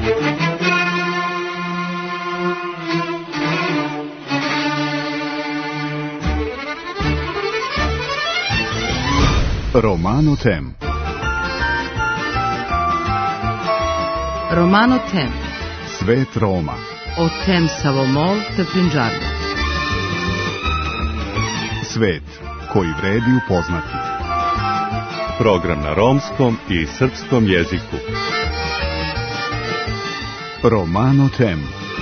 Romano Tem. Romano Tem. Svet Roma. O Tem Savomol te Punjabi. Svet koji vredi upoznati. Program na romskom i srpskom jeziku. Romano Tem.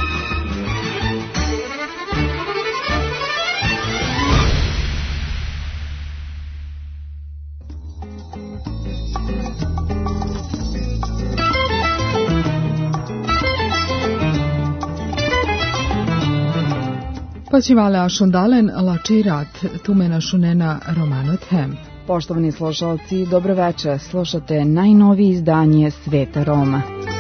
Počivale šundalen lačirat tumena šunena Romano Tem. Poštovani slušalci, dobroveče, slušate najnovije izdanje Sveta Roma.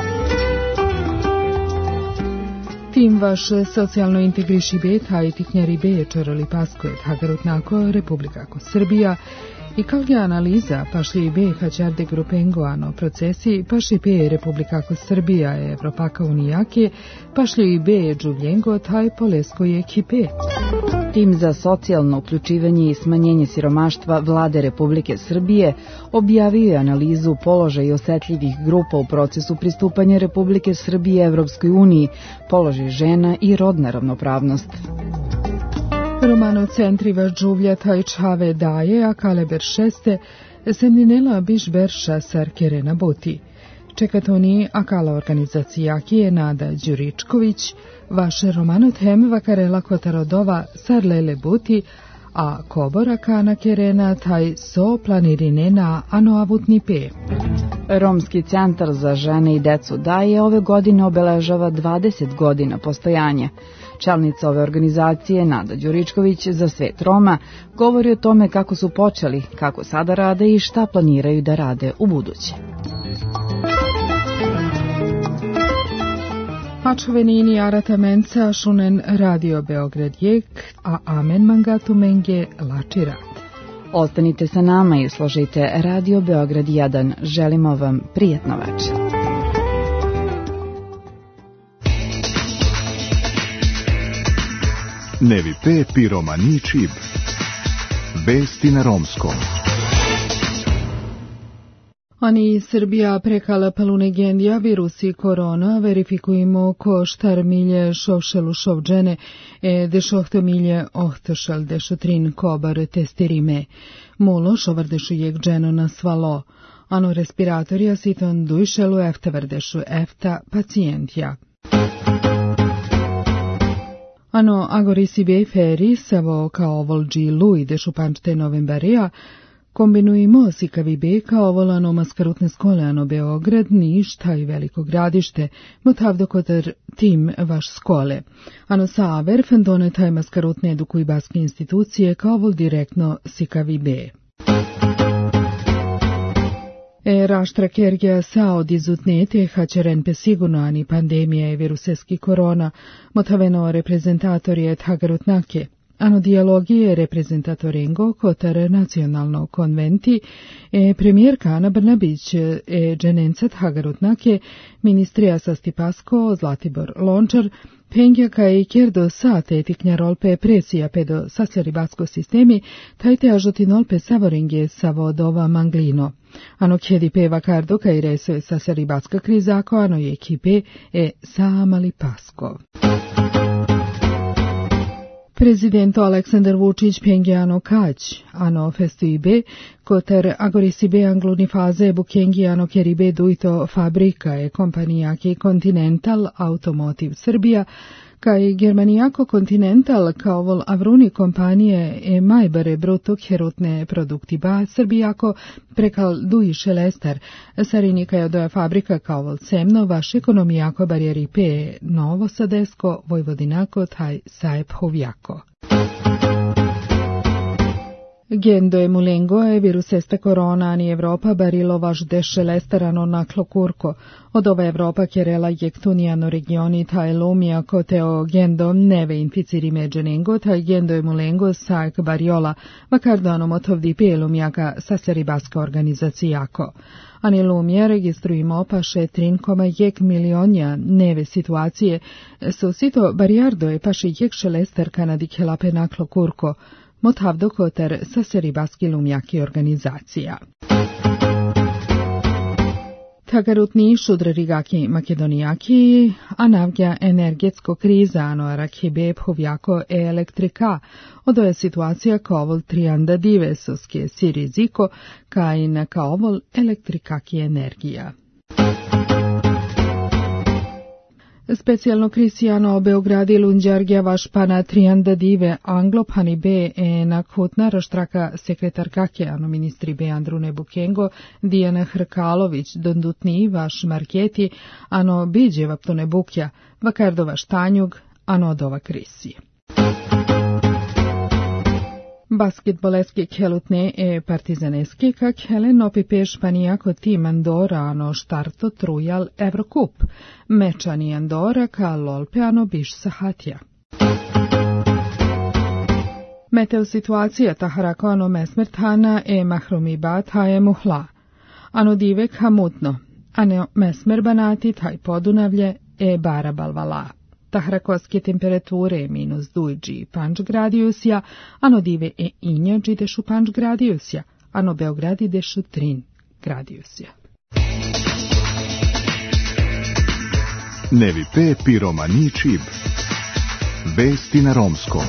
Tim vaš socijalno integriši beta i tiknjari be čorali paskojet hagarutnako Republikako Srbija i kalge analiza pašli be hađarde grupengoano procesi paši be Republikako Srbija Evropaka unijake pašli be džuvljengo taj poleskoje ekipe. Tim za socijalno uključivanje i smanjenje siromaštva Vlade Republike Srbije objavio je analizu položaja osetljivih grupa u procesu pristupanja Republike Srbije Evropskoj uniji, položaj žena i rodna ravnopravnost. Romano centriva džuvljata i čave daje, a kaleber šeste, semninela biš berša sarkerena buti. Čekatoni akala organizacijaki je Nada Đuričković, vaše Romano Tem vakarela kotarodova sarlele buti, a kobora kana kerena taj so planirinena anoavutni pe. Romski centar za žene i decu daje ove godine obeležava 20 godina postojanja. Čelnica ove organizacije, Nada Đuričković za Svet Roma, govori o tome kako su počeli, kako sada rade i šta planiraju da rade u buduće. Pačovenini aratamenca šunen Radio Beograd jek, a amen mangatu menge lačirat. Ostanite sa nama i slušajte Radio Beograd 1. Želimo vam prijatno večer. Nevi pe piromani čib. Vesti na romskom. Ani Srbija prekala palunegendija virusi korona, verifikujemo ko štar milje šovšelu šovđene, dešohto milje ohtošal dešotrin kobar testirime. Mulo šovardešu jek dženo na svalo. Ano respiratorija siton dujšelu eftavardešu efta pacijentja. Ano agorisi bej feri savo kao volđi luj dešu pančte novembarija, kombinujemo sikavi be kao volano maskarutne skole ano Beograd, Niš, taj veliko gradište, motavdo kotar tim vaš skole. Ano saver fendone taj maskarutne edukuj baske institucije kao vol direktno sikavi be. Raštra kergija sao dizutnete hačeren pe sigurno ani pandemija viruseski korona, motaveno reprezentatorije et hagarutnake. Ano dijalogije reprezentatorengo kotar nacionalno konventi, premijerka Ana Brnabić dženencat hagarutnake, ministrija Sastipasko, Zlatibor Lončar, pengjaka i kjerdo sate tiknjarolpe presija pedo sasjaribasko sistemi, tajte ažotinolpe savorenge savodova manglino. Ano kjedi peva kardoka i reso sasjaribatska krizako, ano je ekipe samali pasko. Prezidento Aleksandar Vučić pengjano kać, ano festuibe, kotar agorisibe angluni faze bukengijano keribe duito fabrika kompanijaki Continental Automotive Srbija, kaj Germanijako Continental kao vol avruni kompanije majbare bruto herutne produktiba Srbijako prekal duji šelestar, sarinika je odoja fabrika kao vol cemno vaš ekonomijako barijeri pe Novo Sadesko, Vojvodinako taj Sajep Hovjako. Gendo e mulengo e virus este corona ani Evropa barilo vaš desce lesterano na clocurco. Od ova Evropa cherela jectuniano regioni ta elomia coteo gendo neve inficiri međenengo ta gendo e mulengo saik bariola, vakardano motovdi pelumiaka saseribaska organizacijako. Ani lumija registrujemo paše 3,1 milionja neve situacije, so sito bariardo e paše jekše lester kanadik helape na clocurco, Motavdo koter sa seribaski lumjaki organizacija. Tagarutni šudrerigaki makedonijaki, a navgja energetsko kriza, ano rakhibe phovjako e elektrika, odo je situacija kaovol trianda divesoske si riziko, ka i na kaovol elektrikaki energija. Specijalno Krisijano Beogradi Lunđargja vaš pana trianda dive Anglopani be na kutna raštraka sekretarkake ano ministri be Andrune Bukengo, Dijana Hrkalović, Dondutni vaš Marketi, ano biđe vaptune bukja, Vakardova Štanjug, ano odova Krisije. Basketboleski kelutne e partizaneski kak hele nopi pe Španijako tim Andora ano štarto trujal Evrokup. Mečani Andora ka lolpe ano biš sahatja. Meteo situacija taharako ano mesmertana e mahrumibat haje muhla. Ano divek hamutno, ano mesmer banati taj podunavlje e bara balvala. Tahrakoske temperature minus 2 panč gradijusja, ano dive e inja dešu panč gradijusja, ano Beogradi dešu 3 gradijusja. Nevi pe piromani čib. Vesti na romskom.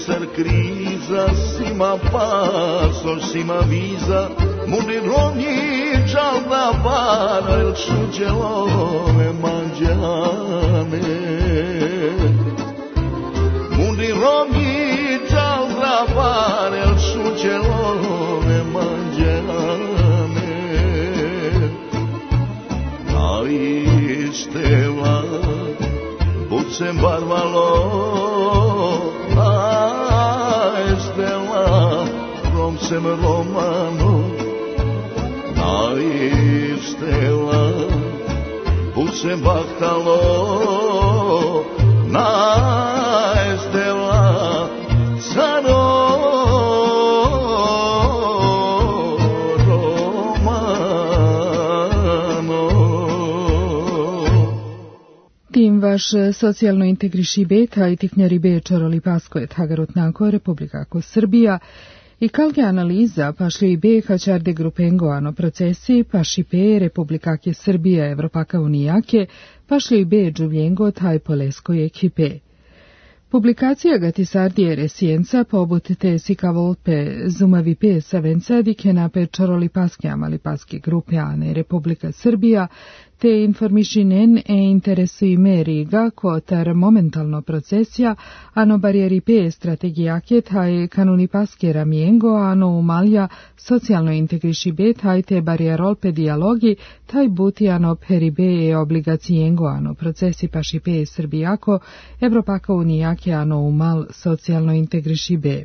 ser kriza, sima pasoš, sima viza, mudi ronji čalda para, il suđelove manđane. Mudi ronji čalda para, il suđelove manđane. A isteva, bucem barvalo, Romcem Romano, naistela, bucem bahtalo, naistela, caro Romano. Tim vaš socijalno integriši beta i tiknjari be čoroli pasko je Tagarutnako, Republika Srbija, i kalge analiza pašli be hačarde grupengo ano procesi paši pe Republika Srbija Evropaka unijake pašli be džuvljengo taj polesko ekipe. Publikacija gatisardije resijenca pobutite sika volpe zumavi pe savenca dikenape čoroli paske amali paske grupe ane Republika Srbija te informišinen e interesui me riga kotar momentalno procesija ano barijeri pe strategijake taj kanuni paske ramijengo ano umalja socijalno integriši be taj te barijerol pe dijalogi taj buti ano peribe e obligacijengo ano procesi paši pe Srbijako Evropaka unijake ano umal socijalno integriši be.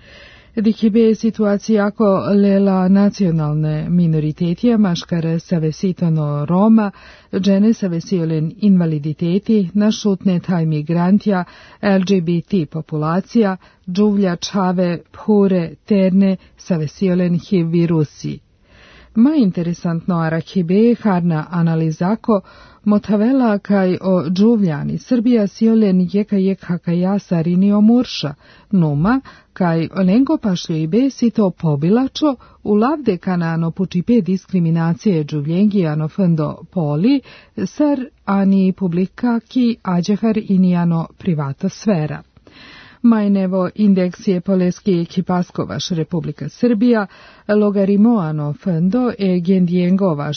Dikibe situacija ako lela nacionalne minoritetija, maškare savesitono Roma, žene savesiolen invaliditeti, našutne taj migrantija, LGBT populacija, džuvlja čave, phure, terne, savesiolen HIV virusi. Ma interesantno arakibe harna analizako motavela kaj o džuvljani Srbija siolen jeka hakaja sarini omurša, numa kaj olengo pašljo i besi to pobilačo u lavde kanano pučipe diskriminacije džuvljengi ano fendo poli sar ani publikaki ađehar inijano privata sfera. Majnevo indeksije poleski ekipaskovaš Republika Srbija, logarimoano fendo e gendijengovaš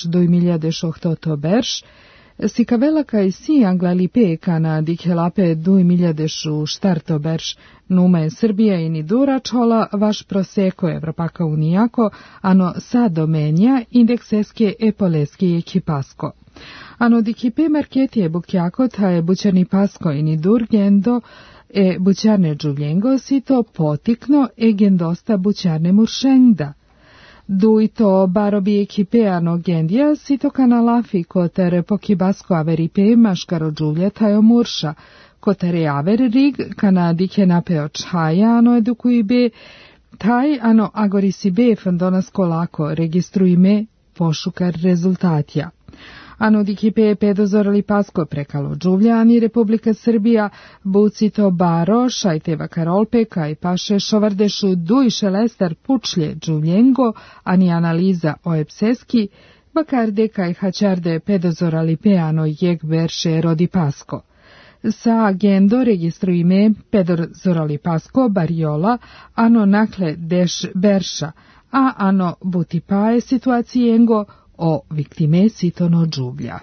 2008 berš, sikavela kaj si anglalipe kana dikhelape 2000 štarto berš, nume Srbija i nidura čola vaš proseko Evropaka unijako, ano sa domenja indekseske e poleski ekipasko. Ano dikipe marketije bukjako ta je bučani pasko i nidur gendo, e bučarne džuvljengo si to potikno e gendosta bučarne muršengda. Duj to barobi ekipeano gendija si to kanalafi koter pokibasko averipe maškaro džuvlja tajo murša, koter je aver rig kanadike napeo čaja ano edukuji be, taj ano agorisi be fandonasko lako registrujme pošukar rezultatja. Ano dikipe pedozorali pasko prekalo džuvljani Republika Srbija, bucito baro, šajteva karolpe, kaj paše šovardešu duj šelestar pučlje džuvljengo, ani analiza oepseski, bakarde kaj hačarde pedozorali peano jeg berše rodi pasko. Sa agendo registrujme pedozorali pasko bariola, ano nakle deš berša, a ano butipae situacijengo, o viktime sitono džuvlja.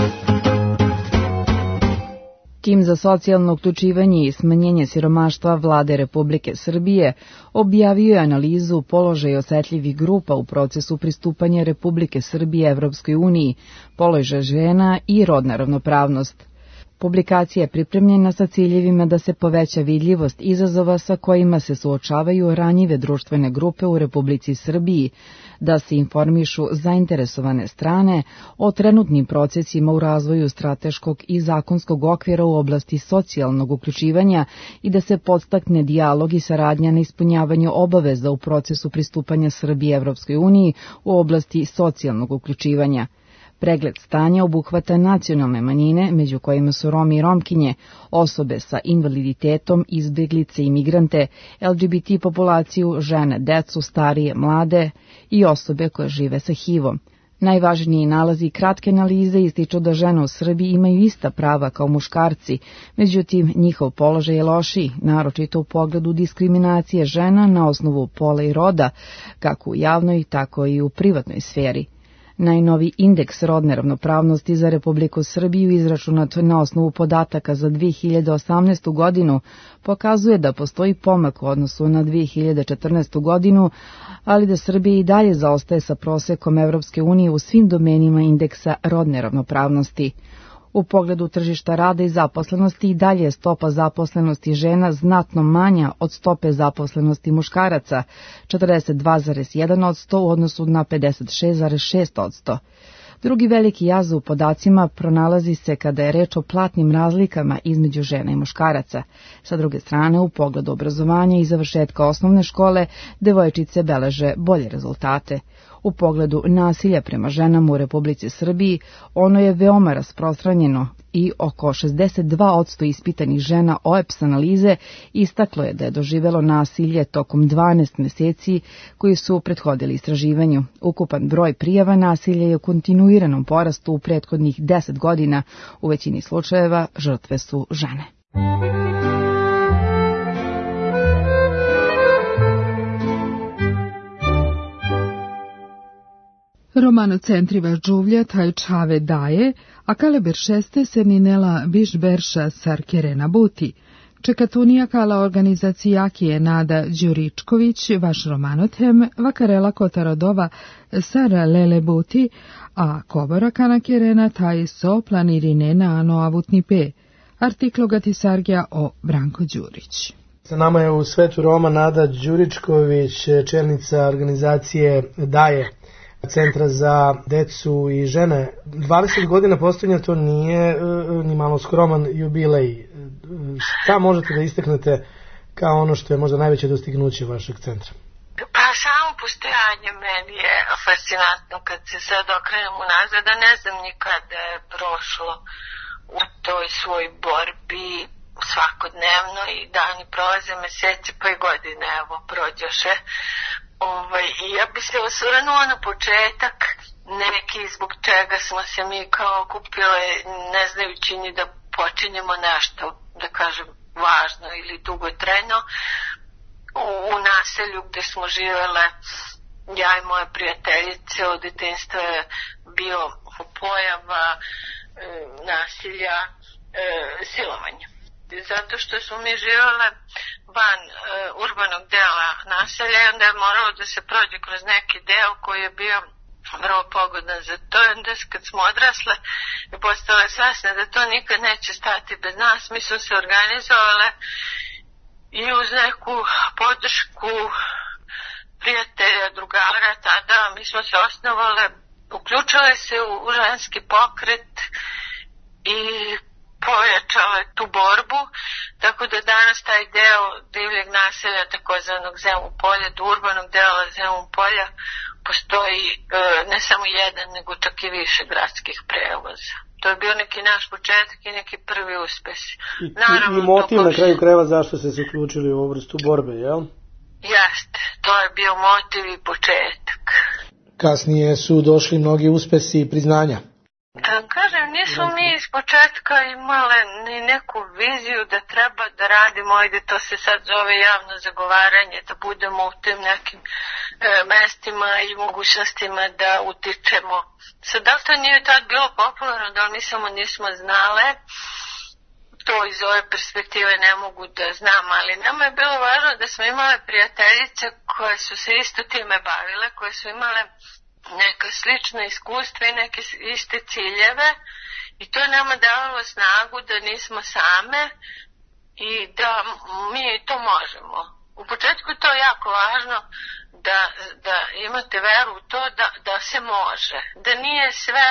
Tim za socijalno uključivanje i smanjenje siromaštva Vlade Republike Srbije objavio je analizu položaja osetljivih grupa u procesu pristupanja Republike Srbije Evropskoj uniji, položaj žena i rodna ravnopravnost. Publikacija je pripremljena sa ciljevima da se poveća vidljivost izazova sa kojima se suočavaju ranjive društvene grupe u Republici Srbiji, da se informišu zainteresovane strane o trenutnim procesima u razvoju strateškog i zakonskog okvira u oblasti socijalnog uključivanja i da se podstakne dijalog i saradnja na ispunjavanju obaveza u procesu pristupanja Srbije Evropskoj uniji u oblasti socijalnog uključivanja. Pregled stanja obuhvata nacionalne manjine, među kojima su Romi i Romkinje, osobe sa invaliditetom, izbjeglice i migrante, LGBT populaciju, žene, decu, starije, mlade i osobe koje žive sa HIV-om. Najvažniji nalazi kratke analize ističu da žene u Srbiji imaju ista prava kao muškarci, međutim njihov položaj je lošiji, naročito u pogledu diskriminacije žena na osnovu pola i roda, kako u javnoj, tako i u privatnoj sferi. Najnovi indeks rodne ravnopravnosti za Republiku Srbiju, izračunat na osnovu podataka za 2018. godinu, pokazuje da postoji pomak u odnosu na 2014. godinu, ali da Srbija i dalje zaostaje sa prosekom Evropske unije u svim domenima indeksa rodne ravnopravnosti. U pogledu tržišta rada i zaposlenosti i dalje je stopa zaposlenosti žena znatno manja od stope zaposlenosti muškaraca, 42,1% u odnosu na 56,6%. Drugi veliki jaz u podacima pronalazi se kada je reč o platnim razlikama između žena i muškaraca. Sa druge strane, u pogledu obrazovanja i završetka osnovne škole, devojčice beleže bolje rezultate. U pogledu nasilja prema ženama u Republici Srbiji, ono je veoma rasprostranjeno i oko 62% ispitanih žena OEBS analize istaklo je da je doživelo nasilje tokom 12 meseci koji su prethodili istraživanju. Ukupan broj prijava nasilja je u kontinuiranom porastu u prethodnih 10 godina. U većini slučajeva žrtve su žene. Romanocentriva Giulia Tajčave daje, a kaleber šeste se ninela biš berša sarkerena buti. Čekatunija kala organizacijaki Nada Đuričković, vaš romanotem, vakarela kotarodova sara lele buti, a kobora kanakerena taj so planirinena ano avutni pe. Artiklo gatisargija o Branko Đurić. Sa nama je u svetu Roma Nada Đuričković, čelnica organizacije Daje, Centra za decu i žene. 20 godina postojanja, to nije ni malo skroman jubilej. Šta možete da istaknete kao ono što je možda najveće dostignuće vašeg centra? Pa samo postojanje meni je fascinantno kad se sad okrenem unazad, da ne znam nikada je prošlo u toj svoj borbi svakodnevno i dani prolaze, meseci pa i godine, evo, prođoše. I ja bi se osvrnula na početak, neki zbog čega smo se mi kao okupile, ne znajući ni da počinjemo nešto, da kažem, važno ili dugotrajno, u naselju gde smo živele, ja i moje prijateljice. Od detinjstva je bio pojava nasilja, silovanja. Zato što smo mi živjele van urbanog dela naselja i onda je moralo da se prođe kroz neki deo koji je bio vrlo pogodan za to. I onda kad smo odrasle i postale svesne da to nikad neće stati bez nas, mi smo se organizovale i uz neku podršku prijatelja, drugara tada, mi smo se osnovale, uključile se u ženski pokret i pojačale tu borbu, tako da danas taj deo divljeg naselja, takozvanog Zemun polja, do urbanog dela Zemun polja, postoji ne samo jedan, nego čak i više gradskih prevoza. To je bio neki naš početak i neki prvi uspeh. I motiv na kraju krajeva zašto ste se uključili u ovu vrstu borbe, jel? Jeste, to je bio motiv i početak. Kasnije su došli mnogi uspesi i priznanja. Kažem, nismo mi iz početka imale ni neku viziju da treba da radimo, ajde to se sad zove javno zagovaranje, da budemo u tim nekim mestima i mogućnostima da utičemo. Sad, da li to nije tad bilo popularno, da li mi samo nismo znale, to iz ove perspektive ne mogu da znam, ali nama je bilo važno da smo imale prijateljice koje su se isto time bavile, koje su imale neka slična iskustva i neke iste ciljeve i to je nama davalo snagu da nismo same i da mi to možemo. U početku je to jako važno da imate veru u to da se može, da nije sve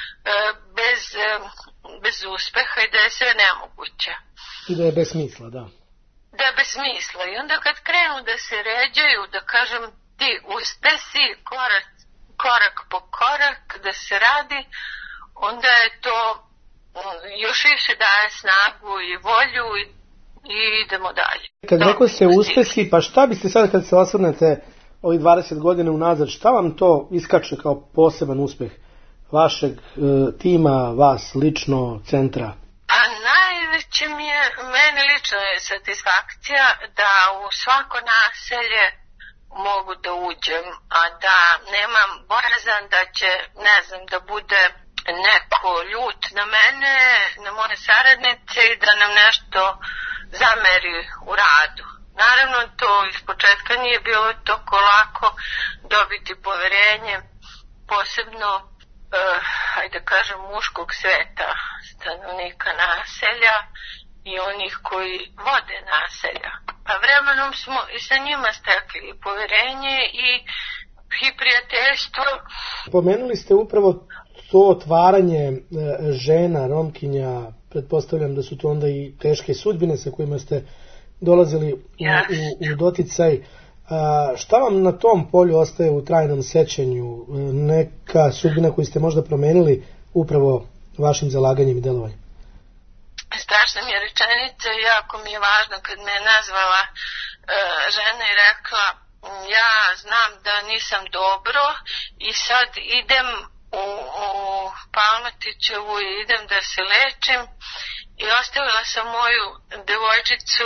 bez uspeha i da je sve nemoguće. I da je bez smisla, da. Da je bez smisla i onda kad krenu da se ređaju, da kažem, ti uspesi korak po korak da se radi, onda je to još više daje snagu i volju i idemo dalje. Kad neko se uspesi, pa šta biste sad kad se osvrnete ovih 20 godina unazad, šta vam to iskače kao poseban uspeh vašeg tima, vas lično, centra? Pa najveće meni lično je satisfakcija da u svako naselje mogu da uđem, a da nemam bojazan da će, ne znam, da bude neko ljut na mene, na moje saradnice i da nam nešto zameri u radu. Naravno, to iz početka nije bilo toliko lako dobiti poverenje, posebno, hajde kažem, muškog sveta, stanovnika naselja i onih koji vode naselja. Pa vremenom smo i sa njima stekli poverenje i prijateljstvo. Pomenuli ste upravo to otvaranje žena, Romkinja, pretpostavljam da su to onda i teške sudbine sa kojima ste dolazili u doticaj. Šta vam na tom polju ostaje u trajnom sećanju? Neka sudbina koju ste možda promenili upravo vašim zalaganjem i delovanjem? Strašna mi je rečenica, jako mi je važno kad me je nazvala žena i rekla ja znam da nisam dobro i sad idem u Palmatićevu i idem da se lečim i ostavila sam moju devojčicu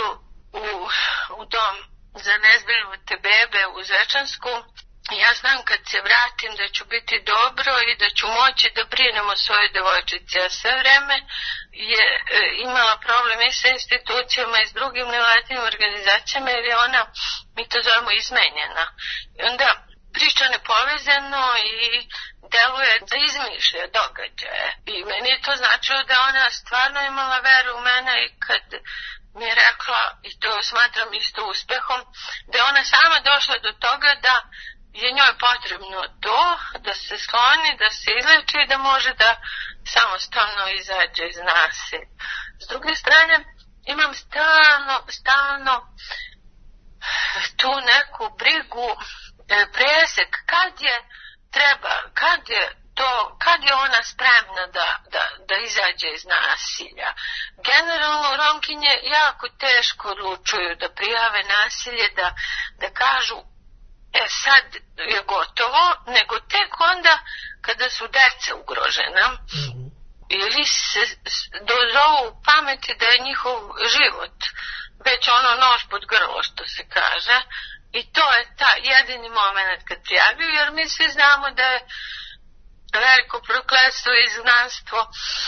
u dom za nezbrinute bebe u Zvečansku. Ja znam kad se vratim da ću biti dobro i da ću moći da brinem o svojoj devojčici. A sve vreme je imala problem i sa institucijama i s drugim nevladinim organizacijama jer je ona, mi to zovemo, izmenjena. I onda priča nepovezano i deluje da izmišlja događaje. I meni je to značilo da ona stvarno imala veru u mene i kad mi je rekla, i to smatram isto uspehom, da je ona sama došla do toga da je njoj potrebno to, da se skloni, da se izleči i da može da samostalno izađe iz nasilja. S druge strane, imam stalno tu neku brigu, presek, kad je ona spremna da izađe iz nasilja. Generalno, Romkinje jako teško odlučuju da prijave nasilje, da kažu sad je gotovo, nego tek onda kada su deca ugrožena ili se dozovu pameti da je njihov život već ono nož pod grlo, što se kaže, i to je ta jedini moment kad prijaviju, jer mi svi znamo da je veliko prokletstvo i izgnanstvo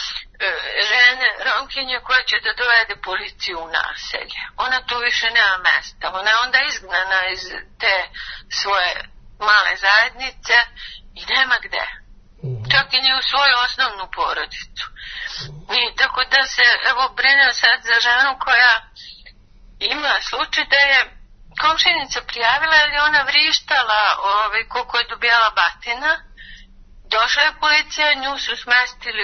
žene Romkinje koja će da dovede policiju u naselje. Ona tu više nema mesta. Ona je onda izgnana iz te svoje male zajednice i nema gde. Čak i nije u svoju osnovnu porodicu. I tako da se, evo, brinem sad za ženu koja ima slučaj da je komšinica prijavila jer je ona vrištala koliko je dobijala batina. Došla je policija, nju su smestili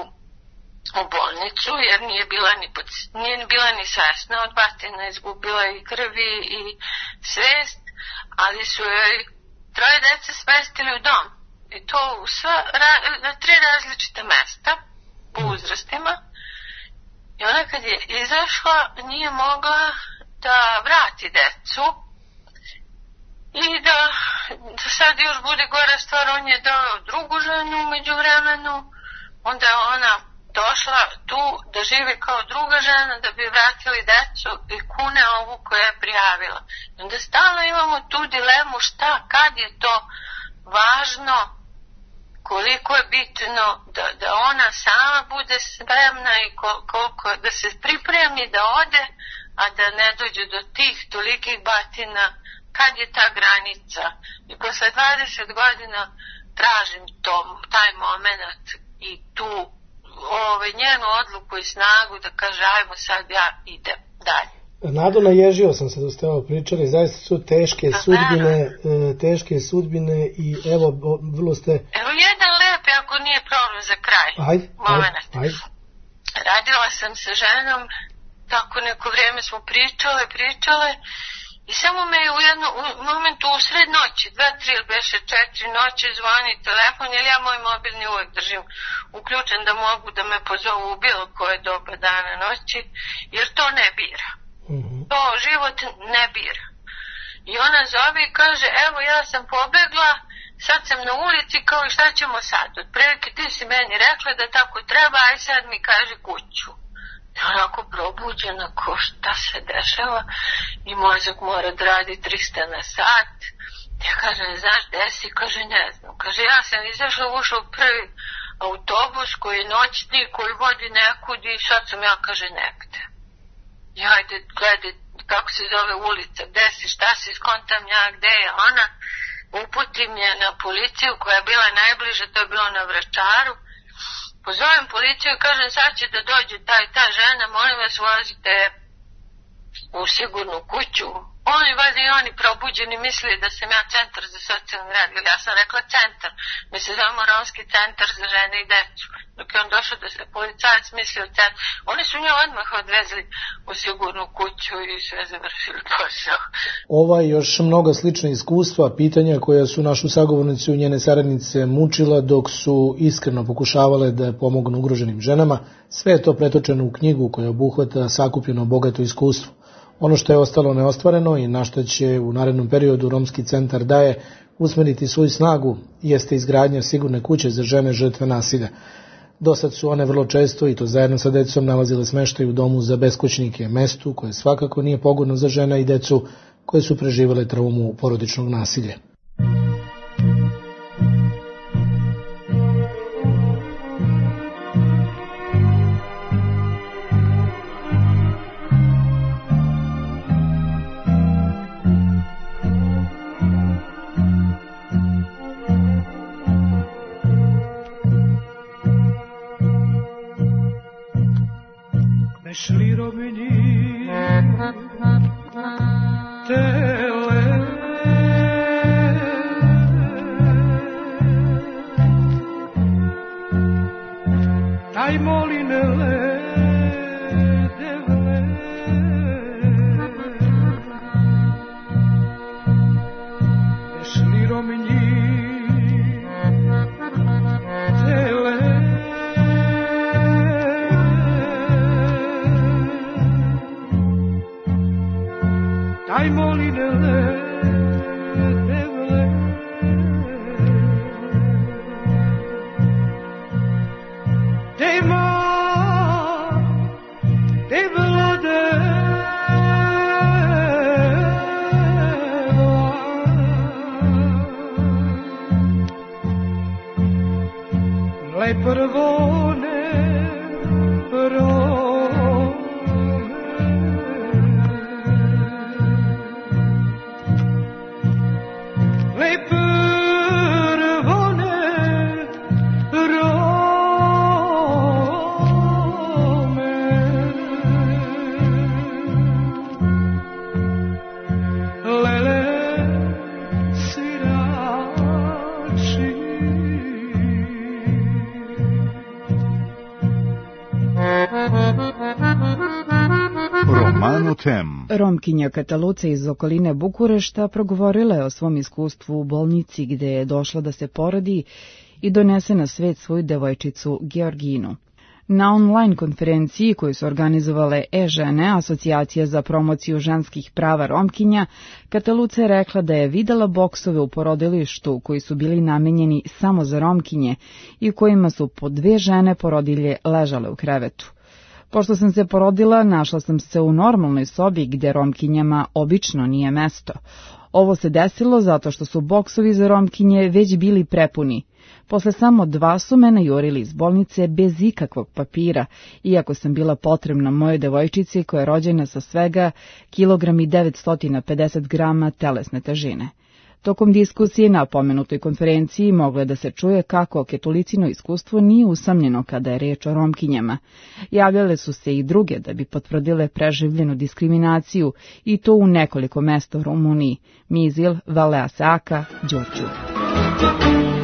u bolnicu jer nije bila ni svesna od batina, izgubila i krvi i svest, ali su joj 3 dece smestili u dom. I to na 3 različita mesta u uzrastima. I ona kad je izašla nije mogla da vrati decu i da sad još bude gora stvar, on je dao drugu ženu umeđu vremenu, onda je ona došla tu da živi kao druga žena da bi vratili decu i kune ovu koja je prijavila. I onda stalno imamo tu dilemu kad je to važno, koliko je bitno da ona sama bude spremna i koliko da se pripremi da ode, a da ne dođe do tih tolikih batina, kad je ta granica. I posle 20 godina tražim taj moment i tu njenu odluku i snagu da kaže ajmo sad ja idem dalje. Nado, naježio sam se da ste ovo pričali, zaista su teške sudbine i evo, vrlo ste... Evo jedan lep, ako nije problem za kraj. Moment. Radila sam sa ženom, tako neko vrijeme smo pričale i samo me je u jednom momentu usred noći, 2, 3 ili beše 4 noći zvoni telefon, jer ja moj mobilni uvek držim uključen da mogu da me pozovu u bilo koje doba dana noći, jer to ne bira. To život ne bira. I ona zove i kaže, evo ja sam pobegla, sad sam na ulici, kao i šta ćemo sad? Otprilike ti si meni rekla da tako treba, aj sad mi kaže kuću. Onako probuđena, ko šta se dešava i mozak mora da radi 300 na sat. Ja kažem, znaš gde si? Kaže, ne znam. Kaže, ja sam izašla, ušla u prvi autobus koji je noćni, koji vodi nekud i sad sam ja, kaže, negde. Ja, ajde, gledaj kako se zove ulica, gde si, šta si, skontam ja, gde je ona. Uputim je na policiju koja je bila najbliže, to je bilo na Vračaru. Pozovem policiju i kažem, sad će da dođe ta žena, molim vas, vozite u sigurnu kuću. Oni probuđeni mislili da sam ja centar za socijalni rad, ja sam rekla centar, mi se zovemo Romski centar za žene i decu. Dok je on došao da se policajac mislio centar, oni su nje odmah odvezli u sigurnu kuću i sve završili posao. Ova i još mnoga slična iskustva, pitanja koja su našu sagovornicu i njene saradnice mučila dok su iskreno pokušavale da pomognu ugroženim ženama, sve je to pretočeno u knjigu koja obuhvata sakupljeno bogato iskustvo. Ono što je ostalo neostvareno i na što će u narednom periodu Romski centar Daje usmeriti svoju snagu jeste izgradnja sigurne kuće za žene žrtve nasilja. Dosad su one vrlo često, i to zajedno sa decom, nalazile smeštaj u domu za beskućnike, mestu koje svakako nije pogodno za žene i decu koje su preživele traumu porodičnog nasilja. Romkinja Kataluca iz okoline Bukurešta progovorila je o svom iskustvu u bolnici gde je došla da se porodi i donese na svet svoju devojčicu Georginu. Na online konferenciji koju su organizovale E-žene, Asocijacija za promociju ženskih prava Romkinja, Kataluca je rekla da je videla boksove u porodilištu koji su bili namenjeni samo za Romkinje i u kojima su po 2 žene porodilje ležale u krevetu. Pošto sam se porodila, našla sam se u normalnoj sobi gde Romkinjama obično nije mesto. Ovo se desilo zato što su boksovi za Romkinje već bili prepuni. Posle samo 2 su me najurili iz bolnice bez ikakvog papira, iako sam bila potrebna mojoj devojčici koja je rođena sa svega 1,950 grama telesne težine. Tokom diskusije na pomenutoj konferenciji moglo je da se čuje kako Katalucino iskustvo nije usamljeno kada je reč o Romkinjama. Javljale su se i druge da bi potvrdile preživljenu diskriminaciju i to u nekoliko mesta u Rumuniji: Mizil, Valea Seaca, Đurđu.